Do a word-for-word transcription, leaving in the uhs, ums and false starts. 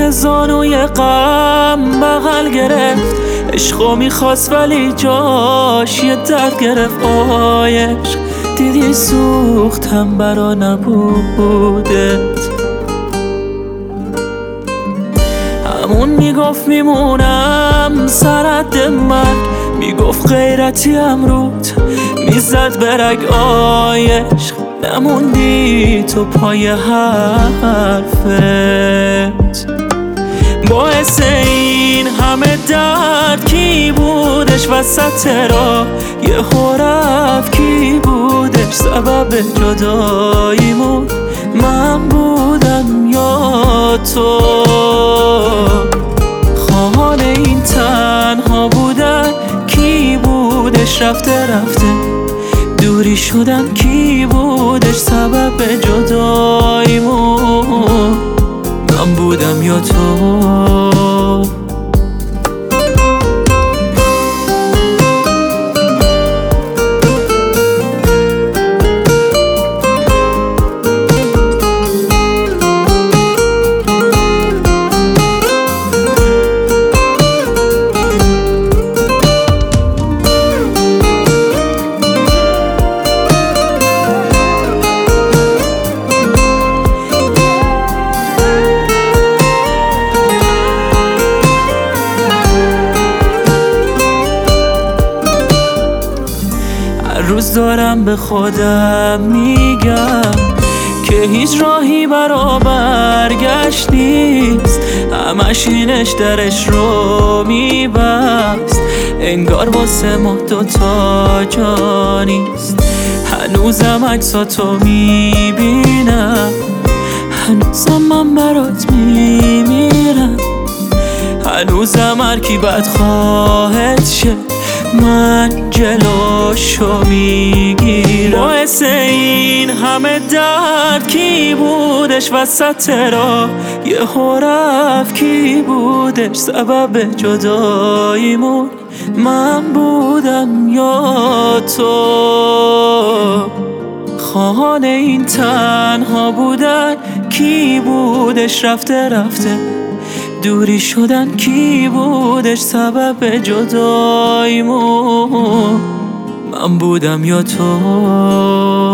توی زانوی غم بغل گرفت، عشقو میخواست ولی جاش یه درد گرفت. آی عشق دیدی سوختم برا نبودت. همون میگفت میمونم سرد من، میگفت غیرتی امروت میزد برگ. آی عشق نموندی تو پای حرفت. باعث این همه درد کی بودش وسط راه؟ یه رفت کی بودش سبب جداییمون؟ من بودم یا تو؟ خواهان این تنها بودن کی بودش؟ رفته رفته دوری شدن کی بودش سبب جداییمون؟ من بودم یا تو؟ روز دارم به خودم میگم که هیچ راهی برا برگشت نیست. همش اینش درش رو میبست، انگار واسه ما دوتا جا نیست. هنوزم عکساتو میبینم، هنوزم من برات میمیرم، هنوزم هرکی بد خواهد شه من جلوشو میگیرم. باعث این همه درد کی بودش وسط راه؟ یه رفت کی بودش سبب جداییمون؟ من بودم یا تو؟ خواهان این تنها بودن کی بودش؟ رفته رفته دوری شدن کی بودش سبب جداییمون؟ من بودم یا تو؟